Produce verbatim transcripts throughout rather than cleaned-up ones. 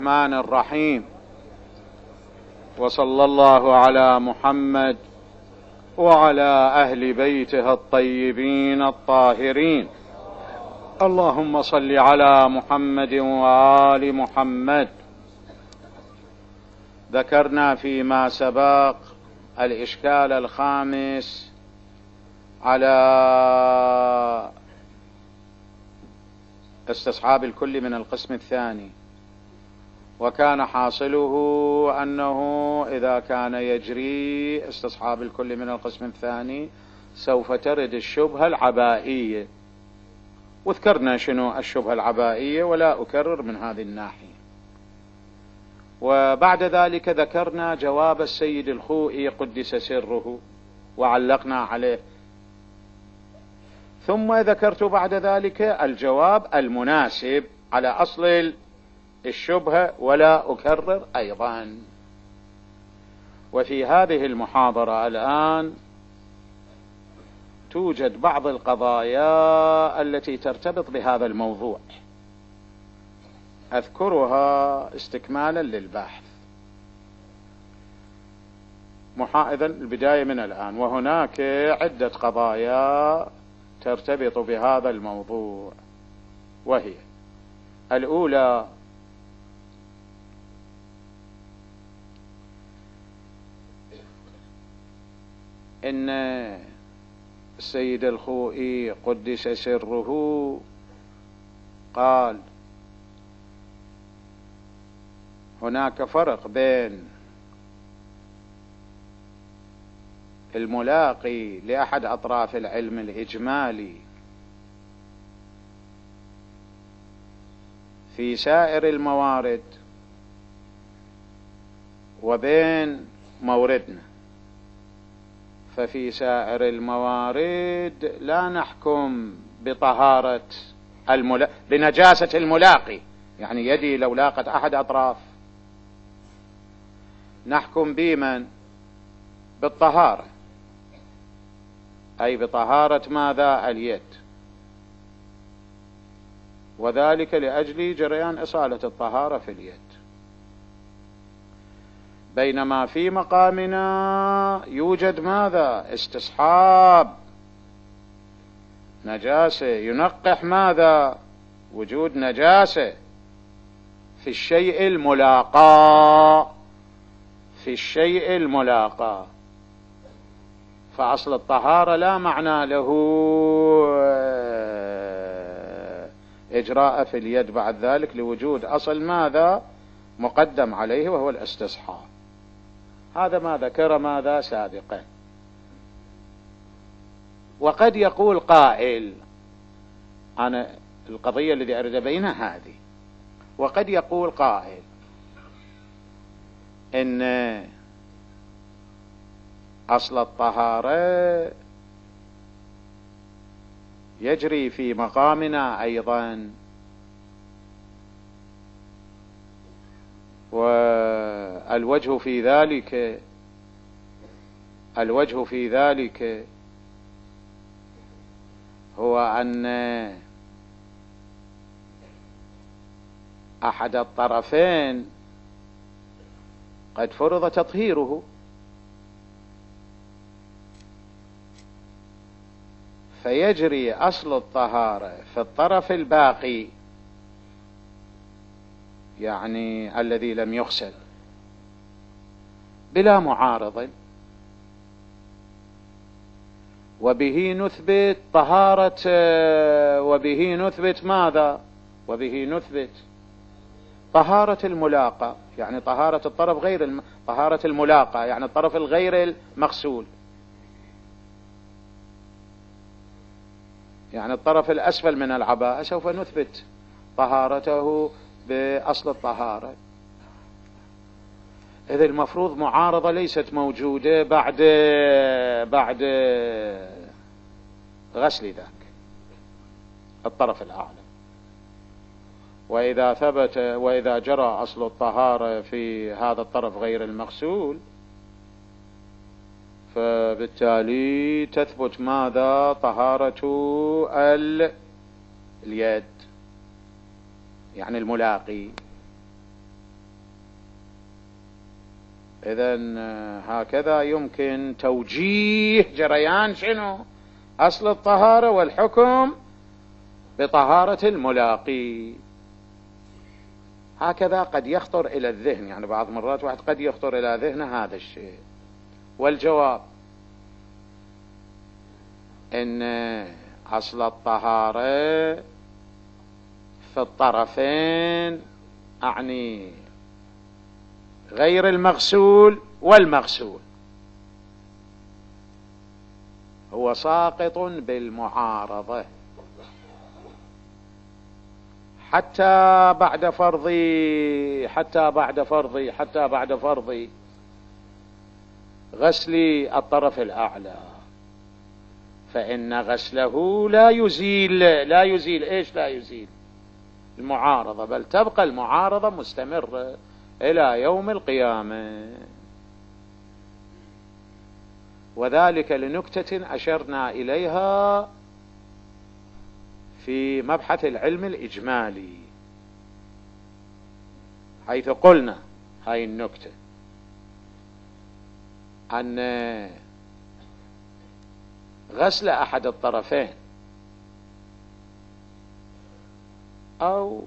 الرحمن الرحيم، وصلى الله على محمد وعلى أهل بيته الطيبين الطاهرين. اللهم صل على محمد وآل محمد. ذكرنا فيما سبق الإشكال الخامس على استصحاب الكل من القسم الثاني، وكان حاصله أنه إذا كان يجري استصحاب الكل من القسم الثاني سوف ترد الشبهة العبائية، وذكرنا شنو الشبهة العبائية ولا أكرر من هذه الناحية. وبعد ذلك ذكرنا جواب السيد الخوئي قدس سره وعلقنا عليه، ثم ذكرت بعد ذلك الجواب المناسب على أصل الشبهة ولا أكرر أيضا. وفي هذه المحاضرة الآن توجد بعض القضايا التي ترتبط بهذا الموضوع، أذكرها استكمالا للبحث. إذن البداية من الآن. وهناك عدة قضايا ترتبط بهذا الموضوع، وهي: الأولى إن السيد الخوئي قدس سره قال هناك فرق بين الملاقي لأحد أطراف العلم الإجمالي في سائر الموارد وبين موردنا. ففي سائر الموارد لا نحكم بطهارة الملا... بنجاسة الملاقي، يعني يدي لو لاقت أحد أطراف نحكم بمن؟ بالطهارة، أي بطهارة ماذا؟ اليد، وذلك لأجل جريان إصالة الطهارة في اليد. بينما في مقامنا يوجد ماذا؟ استصحاب نجاسة، ينقح ماذا؟ وجود نجاسة في الشيء الملاقى، في الشيء الملاقى. فأصل الطهارة لا معنى له إجراء في اليد بعد ذلك لوجود أصل ماذا؟ مقدم عليه وهو الاستصحاب. هذا ما ذكر ماذا سابقا. وقد يقول قائل، أنا القضية الذي أريد أبينها هذه، وقد يقول قائل إن أصل الطهارة يجري في مقامنا أيضا، والوجه في ذلك الوجه في ذلك هو أن أحد الطرفين قد فرض تطهيره، فيجري أصل الطهارة في الطرف الباقي، يعني الذي لم يغسل، بلا معارض، وبه نثبت طهارة، وبه نثبت ماذا؟ وبه نثبت طهارة الملاقى، يعني طهارة الطرف غير الم... طهارة الملاقى يعني الطرف الغير المغسول، يعني الطرف الأسفل من العباءة سوف نثبت طهارته بأصل الطهارة. إذا المفروض معارضة ليست موجودة بعد بعد غسل ذاك الطرف الأعلى. وإذا ثبت وإذا جرى أصل الطهارة في هذا الطرف غير المغسول، فبالتالي تثبت ماذا؟ طهارة اليد، يعني الملاقي. إذن هكذا يمكن توجيه جريان شنو أصل الطهارة والحكم بطهارة الملاقي. هكذا قد يخطر إلى الذهن، يعني بعض مرات واحد قد يخطر إلى ذهنه هذا الشيء. والجواب إن أصل الطهارة في الطرفين، أعني غير المغسول والمغسول، هو ساقط بالمعارضة حتى بعد فرضي حتى بعد فرضي حتى بعد فرضي غسل الطرف الأعلى، فإن غسله لا يزيل لا يزيل إيش لا يزيل المعارضة، بل تبقى المعارضة مستمرة إلى يوم القيامة. وذلك لنكتة أشرنا إليها في مبحث العلم الإجمالي، حيث قلنا هاي النكتة أن غسل أحد الطرفين أو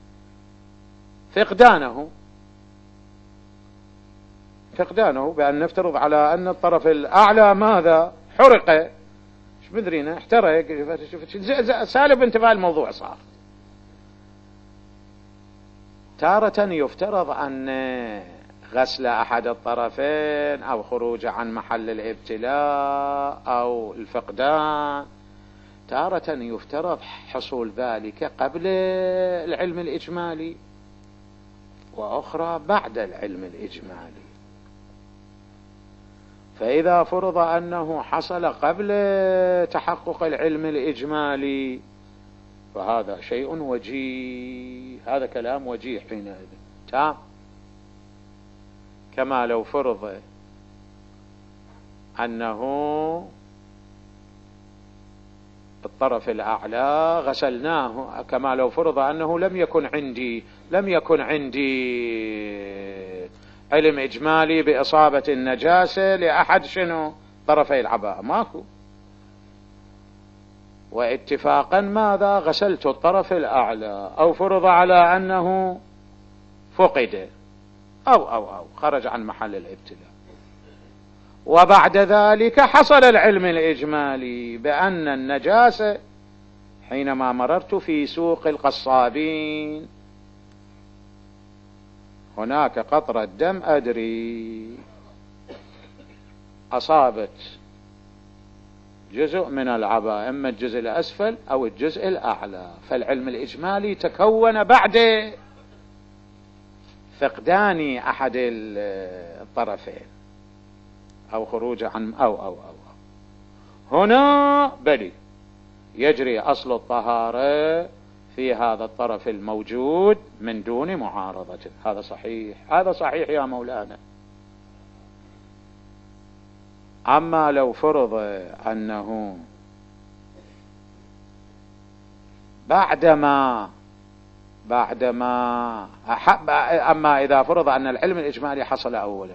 فقدانه فقدانه بأن نفترض على أن الطرف الأعلى ماذا حرق، مش مدرينا احترق، سالب انتباه الموضوع صار. تارة يفترض أن غسل أحد الطرفين أو خروج عن محل الابتلاء أو الفقدان، تارة يفترض حصول ذلك قبل العلم الإجمالي، وأخرى بعد العلم الإجمالي. فإذا فرض أنه حصل قبل تحقق العلم الإجمالي فهذا شيء وجيه، هذا كلام وجيه حينئذ تام، كما لو فرض أنه الطرف الأعلى غسلناه، كما لو فرض أنه لم يكن عندي لم يكن عندي علم إجمالي بإصابة النجاسة لأحد شنو طرفي العباءة، ماكو، واتفاقا ماذا غسلت الطرف الأعلى، أو فرض على أنه فقد أو أو أو خرج عن محل الابتلاء، وبعد ذلك حصل العلم الإجمالي بأن النجاسة حينما مررت في سوق القصابين هناك قطرة دم أدري أصابت جزء من العباءة، إما الجزء الأسفل أو الجزء الأعلى، فالعلم الإجمالي تكون بعد فقدان أحد الطرفين أو خروج عن أو أو أو, أو. هنا بلي يجري أصل الطهارة في هذا الطرف الموجود من دون معارضة. هذا صحيح، هذا صحيح يا مولانا. أما لو فرض أنه بعدما بعدما أحب أما إذا فرض أن العلم الإجمالي حصل أولا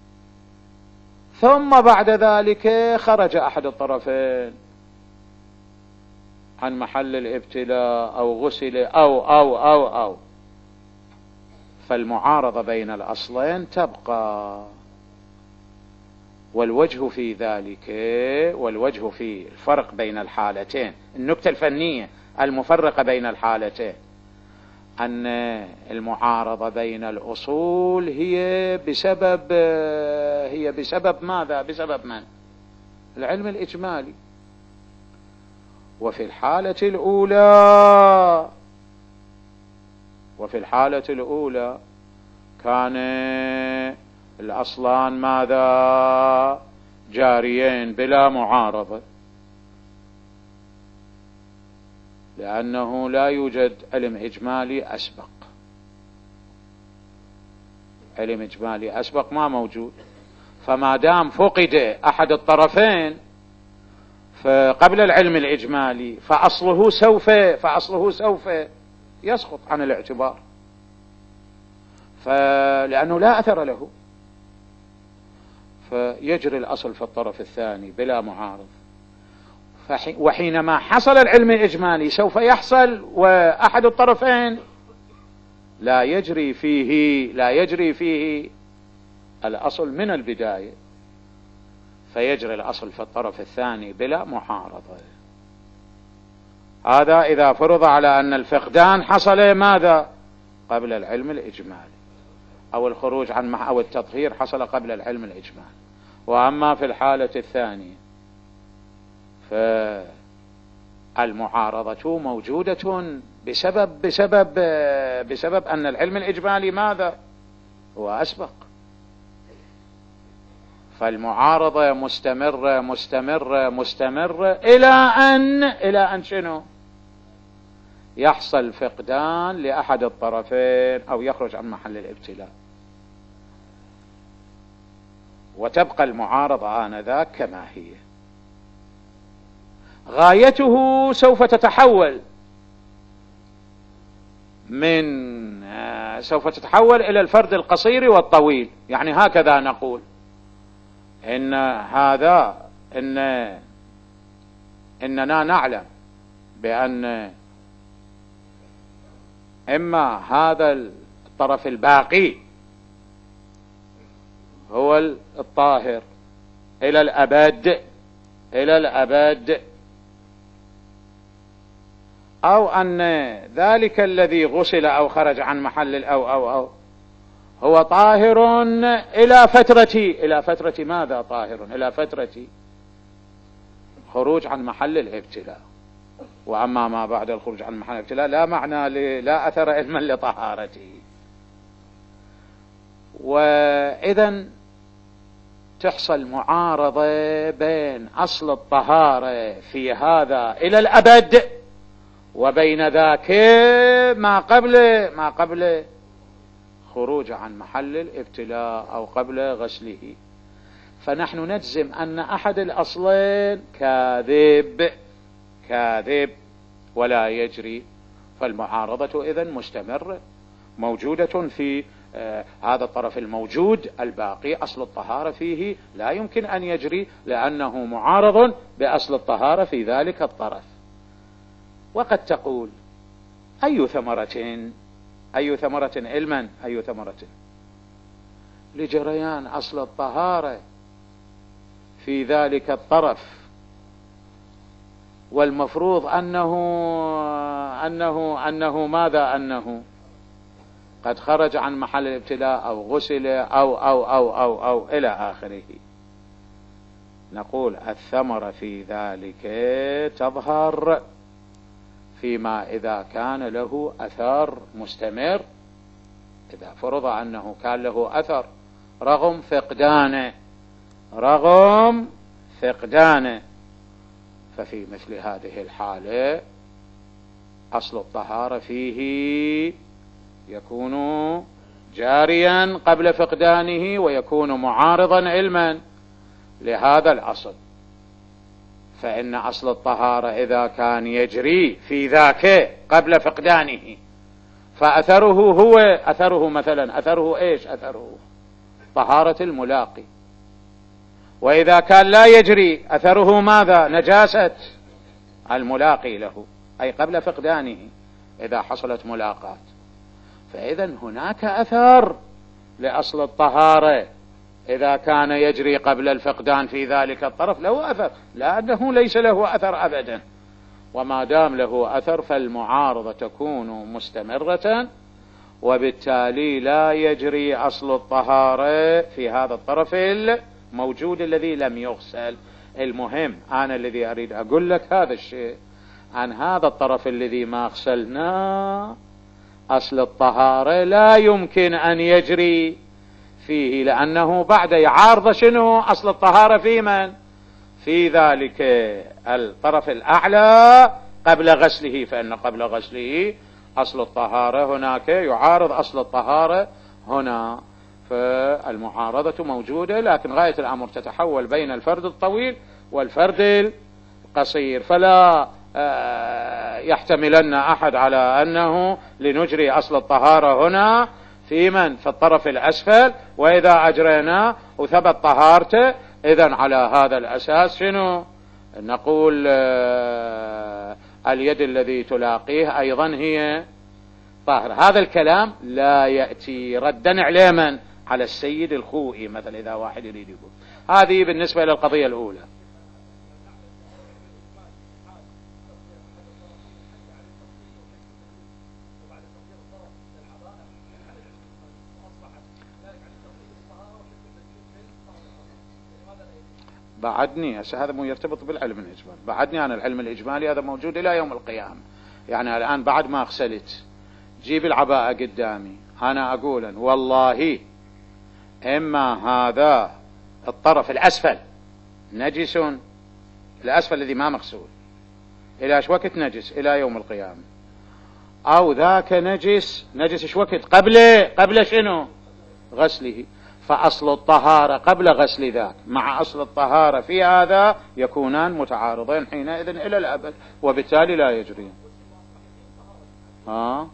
ثم بعد ذلك خرج أحد الطرفين عن محل الابتلاء أو غسل أو أو أو أو فالمعارضة بين الأصلين تبقى، والوجه في ذلك والوجه في الفرق بين الحالتين، النكتة الفنية المفرقة بين الحالتين، أن المعارضة بين الأصول هي بسبب هي بسبب ماذا؟ بسبب من؟ العلم الإجمالي. وفي الحالة الأولى وفي الحالة الأولى كان الأصلان ماذا؟ جاريين بلا معارضة، لأنه لا يوجد علم إجمالي أسبق، علم إجمالي أسبق ما موجود، فما دام فقد أحد الطرفين فقبل العلم الإجمالي فأصله سوف فأصله سوف يسقط عن الاعتبار، فلأنه لا أثر له، فيجري الأصل في الطرف الثاني بلا معارض. وحينما حصل العلم الإجمالي سوف يحصل وأحد الطرفين لا يجري فيه لا يجري فيه الأصل من البداية، فيجري الأصل في الطرف الثاني بلا معارضة. هذا إذا فرض على أن الفقدان حصل ماذا؟ قبل العلم الإجمالي، أو الخروج عن أو التطهير حصل قبل العلم الإجمالي. وأما في الحالة الثانية فالمعارضة موجودة بسبب بسبب بسبب أن العلم الإجمالي ماذا؟ هو أسبق. فالمعارضة مستمرة مستمرة مستمرة إلى أن إلى أن شنو؟ يحصل فقدان لأحد الطرفين أو يخرج عن محل الابتلاء، وتبقى المعارضة آنذاك كما هي. غايته سوف تتحول من سوف تتحول إلى الفرد القصير والطويل. يعني هكذا نقول إن هذا إن إننا نعلم بأن إما هذا الطرف الباقي هو الطاهر إلى الأبد إلى الأبد، أو أن ذلك الذي غسل أو خرج عن محل أو أو أو هو طاهر إلى فترة إلى فترة ماذا؟ طاهر إلى فترة خروج عن محل الابتلاء. وأما ما بعد الخروج عن محل الابتلاء لا معنى لا أثر علما لطهارته. وإذا تحصل معارضة بين أصل الطهارة في هذا إلى الأبد وبين ذاك ما قبل ما قبل خروج عن محل الابتلاء أو قبل غسله. فنحن نجزم أن أحد الأصلين كاذب كاذب ولا يجري. فالمعارضة إذن مستمرة موجودة في آه هذا الطرف الموجود الباقي أصل الطهارة فيه لا يمكن أن يجري لأنه معارض بأصل الطهارة في ذلك الطرف. وقد تقول أي ثمرة أي ثمرة علما أي ثمرة لجريان أصل الطهارة في ذلك الطرف، والمفروض أنه أنه أنه ماذا؟ أنه قد خرج عن محل الابتلاء أو غسل أو أو أو أو أو إلى آخره. نقول الثمرة في ذلك تظهر فيما إذا كان له أثر مستمر. إذا فرض أنه كان له أثر رغم فقدانه رغم فقدانه ففي مثل هذه الحالة أصل الطهارة فيه يكون جاريا قبل فقدانه ويكون معارضا علما لهذا الأصل. فإن أصل الطهارة إذا كان يجري في ذاك قبل فقدانه فأثره هو أثره مثلا أثره إيش؟ أثره طهارة الملاقي. وإذا كان لا يجري أثره ماذا؟ نجاسة الملاقي له، أي قبل فقدانه إذا حصلت ملاقات. فإذا هناك أثر لأصل الطهارة إذا كان يجري قبل الفقدان في ذلك الطرف له أثر، لأنه ليس له أثر أبدا. وما دام له أثر فالمعارضة تكون مستمرة، وبالتالي لا يجري أصل الطهارة في هذا الطرف الموجود الذي لم يغسل. المهم أنا الذي أريد أقول لك هذا الشيء عن هذا الطرف الذي ما غسلناه، أصل الطهارة لا يمكن أن يجري فيه، لأنه بعد يعارض شنو؟ أصل الطهارة في من؟ في ذلك الطرف الأعلى قبل غسله. فإن قبل غسله أصل الطهارة هناك يعارض أصل الطهارة هنا. فالمعارضة موجودة، لكن غاية الأمر تتحول بين الفرد الطويل والفرد القصير. فلا يحتملن أحد على أنه لنجري أصل الطهارة هنا في من؟ في الطرف الأسفل. وإذا أجريناه وثبت طهارته، إذن على هذا الأساس شنو نقول؟ آه اليد الذي تلاقيه أيضا هي طاهرة. هذا الكلام لا يأتي ردا عليه من؟ على السيد الخوئي مثلا، إذا واحد يريد يقول. هذه بالنسبة إلى القضية الأولى. بعدني هذا مو يرتبط بالعلم الإجمالي، بعدني عن العلم الإجمالي هذا موجود إلى يوم القيامة. يعني الآن بعد ما أغسلت جيب العباءة قدامي، أنا أقول والله إما هذا الطرف الأسفل نجس، الأسفل الذي ما مغسول إلى ايش وقت نجس؟ إلى يوم القيامة. أو ذاك نجس، نجس ايش وقت؟ قبل قبل شنو؟ غسله. فأصل الطهارة قبل غسل ذاك مع أصل الطهارة في هذا يكونان متعارضين حينئذ إلى الأبد، وبالتالي لا يجري. ها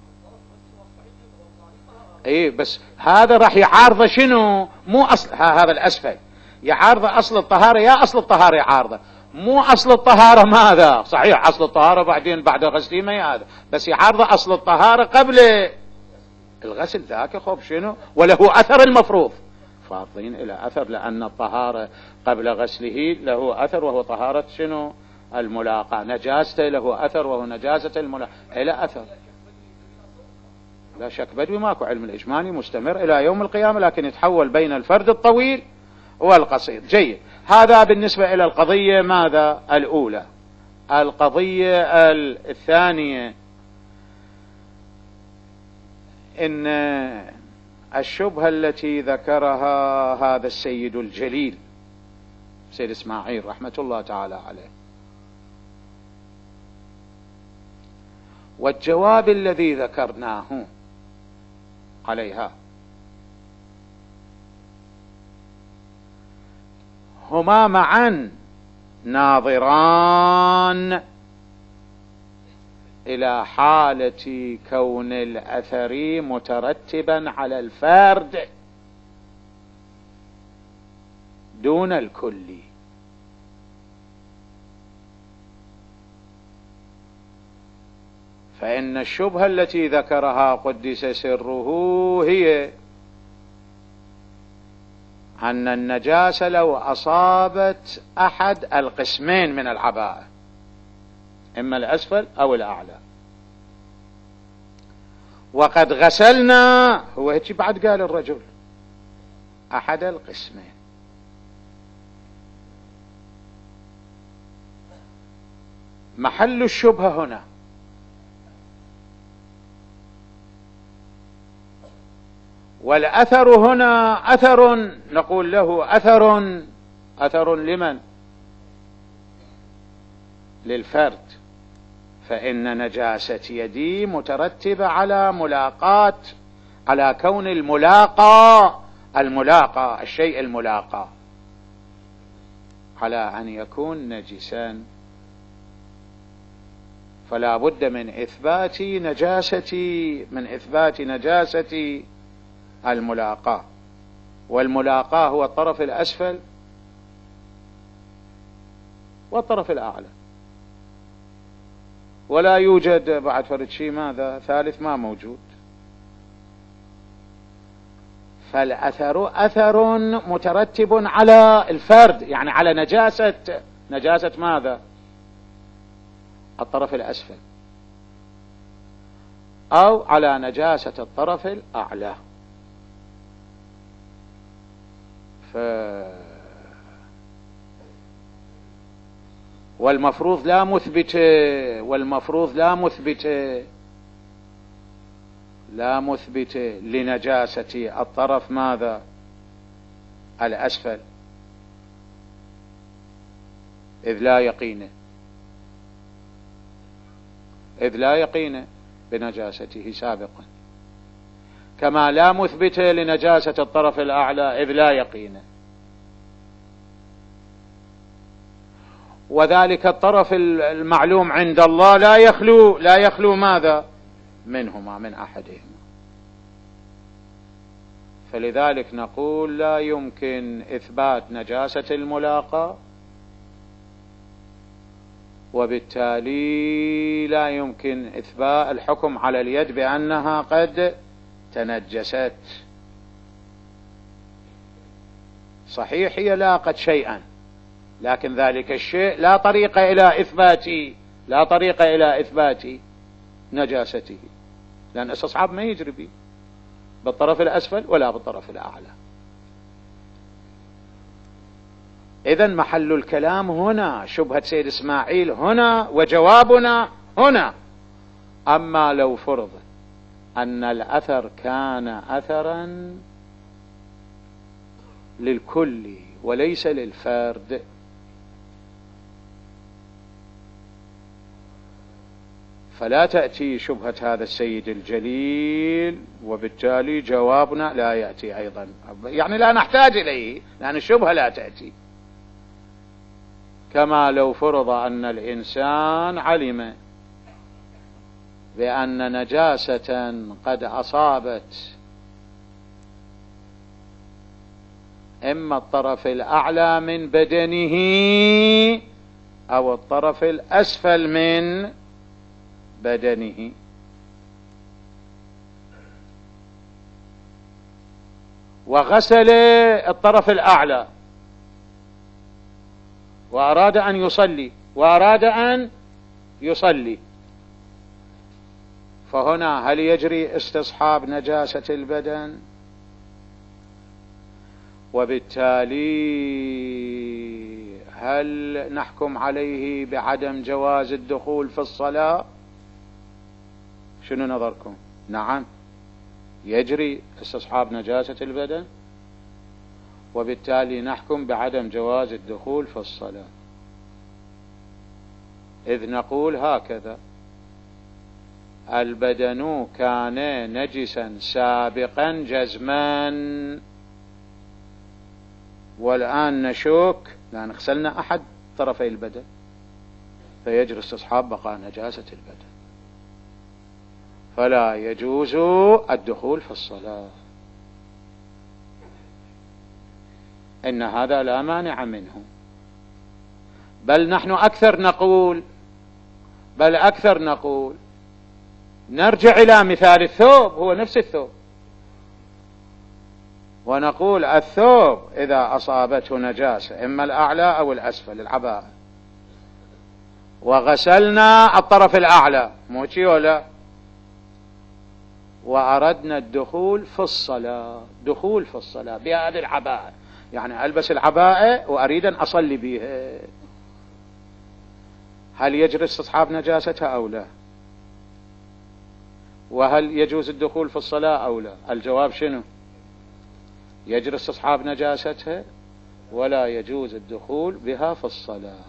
اي بس هذا راح يعارض شنو؟ مو أصل هذا الأسفل يعارض أصل الطهارة، يا أصل الطهارة يعارضه، مو أصل الطهارة ماذا؟ صحيح أصل الطهارة بعدين بعد غسله ما هذا، بس يعارض أصل الطهارة قبل الغسل ذاك. خب شنو؟ وله أثر المفروض، فاضين إلى أثر، لأن الطهارة قبل غسله له أثر، وهو طهارة شنو؟ الملاقاة. نجاسته له أثر، وهو نجاسة الملاقاة إلى أثر. لا شك بدوي ماكو علم الإجمالي مستمر إلى يوم القيامة، لكن يتحول بين الفرد الطويل والقصير. جيد. هذا بالنسبة إلى القضية ماذا؟ الأولى. القضية الثانية، إن الشبهة التي ذكرها هذا السيد الجليل سيد إسماعيل رحمة الله تعالى عليه، والجواب الذي ذكرناه عليها، هما معا ناظران إلى حالة كون الأثر مترتبا على الفرد دون الكل. فإن الشبهة التي ذكرها قدس سره هي أن النجاسة لو أصابت أحد القسمين من العباءة، إما الأسفل أو الأعلى، وقد غسلنا، هو هيك بعد قال الرجل أحد القسمين، محل الشبهة هنا والأثر هنا أثر، نقول له أثر أثر لمن؟ للفرد. فإن نجاسة يدي مترتبة على ملاقاة، على كون الملاقى الملاقى الشيء الملاقى على أن يكون نجسا، فلا بد من إثبات نجاسة من إثبات نجاسة الملاقاة. والملاقاة هو الطرف الأسفل والطرف الأعلى، ولا يوجد بعد فرد شيء ماذا ثالث، ما موجود. فالأثر أثر مترتب على الفرد، يعني على نجاسة نجاسة ماذا؟ الطرف الأسفل، أو على نجاسة الطرف الأعلى. ف... والمفروض لا مثبت والمفروض لا مثبت لا مثبت لنجاسة الطرف ماذا؟ الأسفل، إذ لا يقين إذ لا يقين بنجاسته سابقا، كما لا مثبت لنجاسة الطرف الأعلى إذ لا يقين. وذلك الطرف المعلوم عند الله لا يخلو لا يخلو ماذا؟ منهما، من أحدهما. فلذلك نقول لا يمكن إثبات نجاسة الملاقى، وبالتالي لا يمكن إثبات الحكم على اليد بأنها قد تنجست. صحيح هي لاقت شيئا، لكن ذلك الشيء لا طريق إلى إثبات لا طريق إلى إثبات نجاسته، لأن استصحاب ما يجري به بالطرف الأسفل ولا بالطرف الأعلى. إذن محل الكلام هنا شبهة سيد إسماعيل هنا، وجوابنا هنا. أما لو فرض أن الأثر كان أثرا للكل وليس للفرد، فلا تأتي شبهة هذا السيد الجليل، وبالتالي جوابنا لا يأتي أيضا، يعني لا نحتاج إليه لأن الشبهة لا تأتي. كما لو فرض أن الإنسان علم بأن نجاسة قد أصابت إما الطرف الأعلى من بدنه أو الطرف الأسفل من بدنه، وغسل الطرف الأعلى وأراد أن يصلي وأراد أن يصلي فهنا هل يجري استصحاب نجاسة البدن؟ وبالتالي هل نحكم عليه بعدم جواز الدخول في الصلاة؟ شنو نظركم؟ نعم يجري استصحاب نجاسة البدن، وبالتالي نحكم بعدم جواز الدخول في الصلاة، إذ نقول هكذا: البدن كان نجسا سابقا جزما، والآن نشك لأن غسلنا أحد طرفي البدن، فيجري استصحاب بقاء نجاسة البدن، فلا يجوز الدخول في الصلاة. إن هذا لا مانع منه، بل نحن أكثر نقول بل أكثر نقول نرجع إلى مثال الثوب، هو نفس الثوب، ونقول الثوب إذا أصابته نجاسة إما الأعلى أو الأسفل العباءة، وغسلنا الطرف الأعلى موشي ولا، وأردنا الدخول في الصلاة دخول في الصلاة بهذه العباءة، يعني ألبس العباءة وأريد أن أصلي بها، هل يجري استصحاب نجاستها أو لا؟ وهل يجوز الدخول في الصلاة أو لا؟ الجواب شنو؟ يجري استصحاب نجاستها ولا يجوز الدخول بها في الصلاة.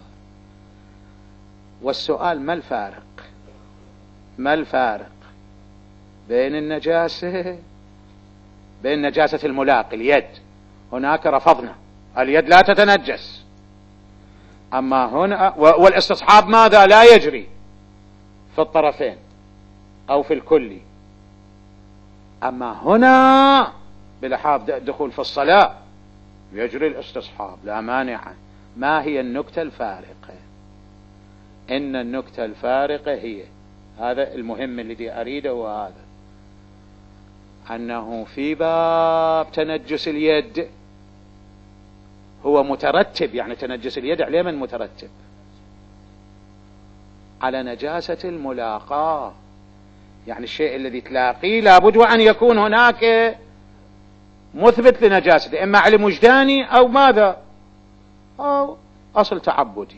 والسؤال: ما الفارق ما الفارق بين النجاسة بين نجاسة الملاقي اليد؟ هناك رفضنا اليد لا تتنجس، أما هنا والاستصحاب ماذا؟ لا يجري في الطرفين أو في الكل، أما هنا بلحاظ دخول في الصلاة يجري الاستصحاب لا مانع. ما هي النكتة الفارقة؟ إن النكتة الفارقة هي هذا المهم الذي أريده، وهذا أنه في باب تنجس اليد هو مترتب، يعني تنجس اليد عليه من مترتب على نجاسة الملاقاة، يعني الشيء الذي تلاقيه لابد وأن يكون هناك مثبت لنجاسته، إما علم وجداني أو ماذا أو أصل تعبدي،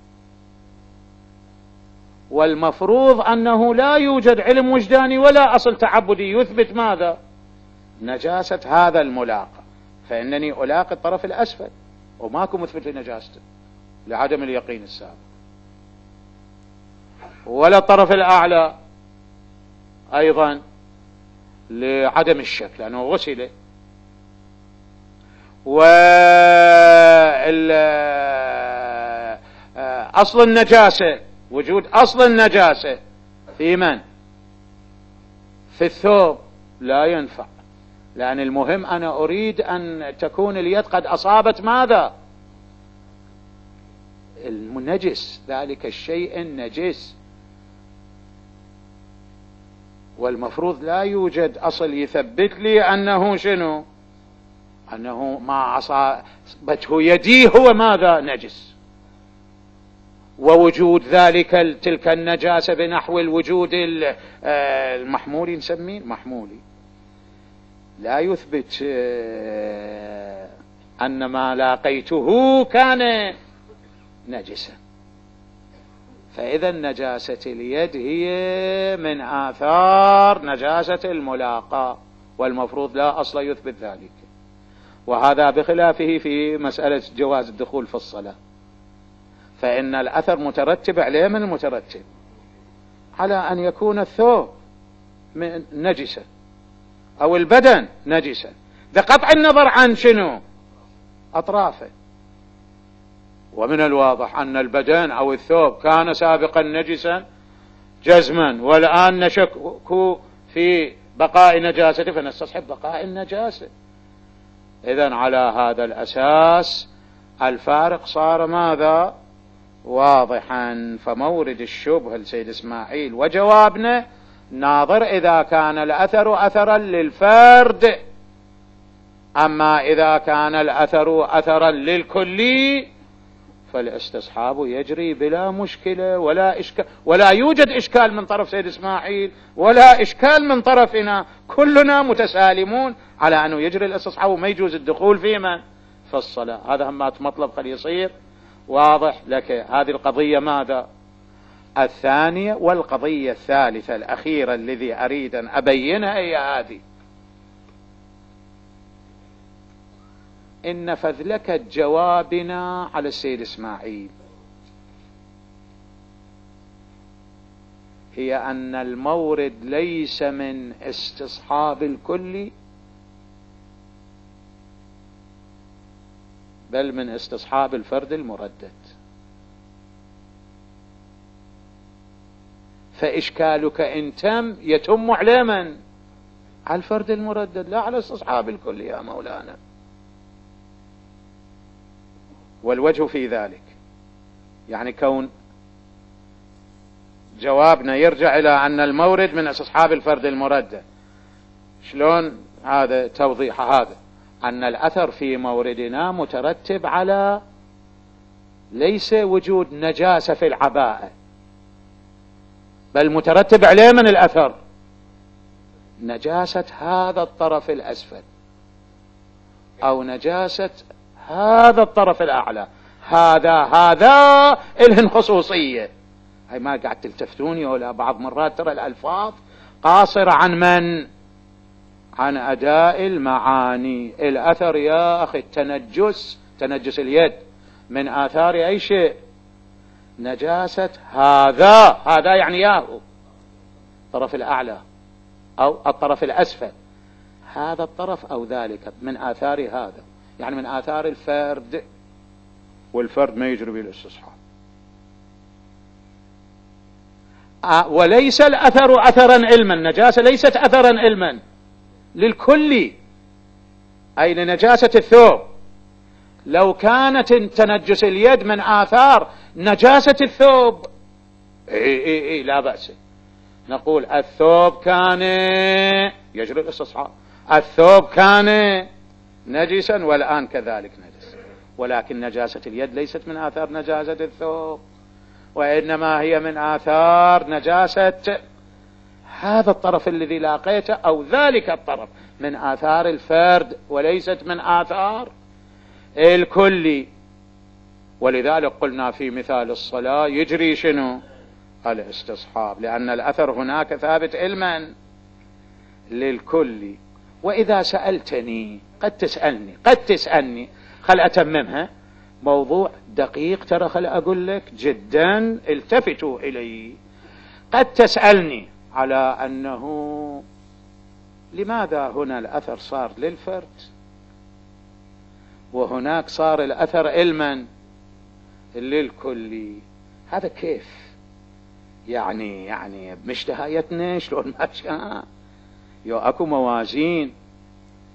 والمفروض أنه لا يوجد علم وجداني ولا أصل تعبدي يثبت ماذا؟ نجاسة هذا الملاقى، فإنني ألاقي الطرف الأسفل وماكو مثبت لنجاسته لعدم اليقين السابق، ولا الطرف الأعلى أيضا لعدم الشك لأنه غسل، وأصل النجاسة وجود أصل النجاسة في من؟ في الثوب لا ينفع، لأن المهم أنا أريد أن تكون اليد قد أصابت ماذا؟ النجس، ذلك الشيء النجس. والمفروض لا يوجد أصل يثبت لي أنه شنو؟ أنه ما أصابته يدي هو ماذا؟ نجس. ووجود ذلك تلك النجاسة بنحو الوجود المحمولي، نسميه المحمولي، لا يثبت أن ما لاقيته كان نجسا. فإذا نجاسة اليد هي من آثار نجاسة الملاقاة، والمفروض لا أصل يثبت ذلك. وهذا بخلافه في مسألة جواز الدخول في الصلاة، فإن الأثر مترتب عليه من المترتب على أن يكون الثوب نجسا أو البدن نجسا، بقطع النظر عن شنو؟ أطرافه. ومن الواضح أن البدن أو الثوب كان سابقا نجسا جزما، والآن نشك في بقاء نجاسته، فنستصحب بقاء النجاسة. إذن على هذا الأساس الفارق صار ماذا؟ واضحا. فمورد الشبهة لسيد إسماعيل وجوابنا ناظر إذا كان الأثر أثرا للفرد، أما إذا كان الأثر أثرا للكلي فالاستصحاب يجري بلا مشكلة ولا إشكال، ولا يوجد إشكال من طرف سيد إسماعيل ولا إشكال من طرفنا، كلنا متسالمون على أنه يجري الاستصحاب وما يجوز الدخول في من؟ في الصلاة. هذا هم مطلب قد يصير واضح لك. هذه القضية ماذا؟ الثانية. والقضية الثالثة الأخيرة الذي أريد أن أبينها هي هذه: إن فذلكة جوابنا على السيد إسماعيل هي أن المورد ليس من استصحاب الكل بل من استصحاب الفرد المردد. فإشكالك إن تم يتم على من؟ على الفرد المردد، لا على استصحاب الكل يا مولانا. والوجه في ذلك يعني كون جوابنا يرجع إلى أن المورد من استصحاب الفرد المردد. شلون هذا توضيح هذا؟ أن الأثر في موردنا مترتب على ليس وجود نجاسة في العباءة، بل مترتب عليه من الأثر نجاسة هذا الطرف الأسفل أو نجاسة هذا الطرف الأعلى. هذا هذا إلهن خصوصية. هاي ما قاعد تلتفتوني ولا بعض مرات ترى الألفاظ قاصرة عن من؟ عن أداء المعاني. الأثر يا أخي التنجس، تنجس اليد من آثار أي شيء؟ نجاسة هذا، هذا يعني ياهو الطرف الأعلى أو الطرف الأسفل، هذا الطرف أو ذلك من آثار هذا، يعني من آثار الفرد، والفرد ما يجري به الاستصحاب. وليس الأثر أثرا علما، النجاسة ليست أثرا علما للكل، أي لنجاسة الثوب. لو كانت تنجس اليد من آثار نجاسة الثوب إيه إيه إيه لا بأس، نقول الثوب كان يجري الاستصحاب، الثوب كان نجسا والآن كذلك نجس. ولكن نجاسة اليد ليست من آثار نجاسة الثوب، وإنما هي من آثار نجاسة هذا الطرف الذي لاقيته أو ذلك الطرف، من آثار الفرد وليست من آثار الكل. ولذلك قلنا في مثال الصلاة يجري شنو؟ الاستصحاب، لأن الأثر هناك ثابت علما للكل. وإذا سألتني قد تسألني قد تسألني خل أتممها، موضوع دقيق ترى، خل أقول لك جدا التفتوا إليه. قد تسألني على أنه لماذا هنا الأثر صار للفرد وهناك صار الأثر علما للكل؟ هذا كيف يعني؟ يعني بمشتهايتنا شلون ما شاء، يو أكو موازين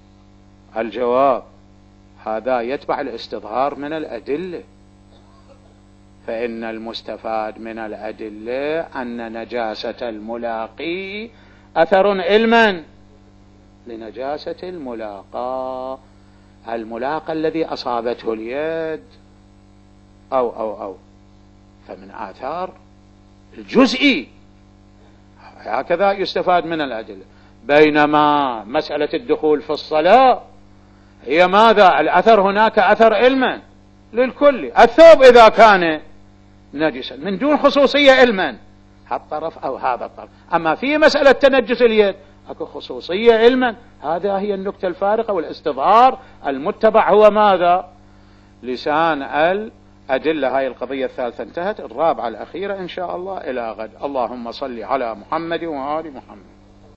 الجواب: هذا يتبع الاستظهار من الأدلة، فإن المستفاد من الأدلة أن نجاسة الملاقي أثر علما لنجاسة الملاقى، الملاقى الذي أصابته اليد أو أو أو فمن آثار الجزئي، هكذا يستفاد من الأدلة. بينما مسألة الدخول في الصلاة هي ماذا؟ الأثر هناك أثر علما للكل. الثوب إذا كان نجسا من دون خصوصية علما، هالطرف أو هذا الطرف. أما في مسألة تنجس اليد أكو خصوصية علما. هذا هي النكتة الفارقة، والاستظهار المتبع هو ماذا؟ لسان الأدلة. هاي القضية الثالثة انتهت. الرابعة الأخيرة إن شاء الله إلى غد. اللهم صل على محمد وآل محمد.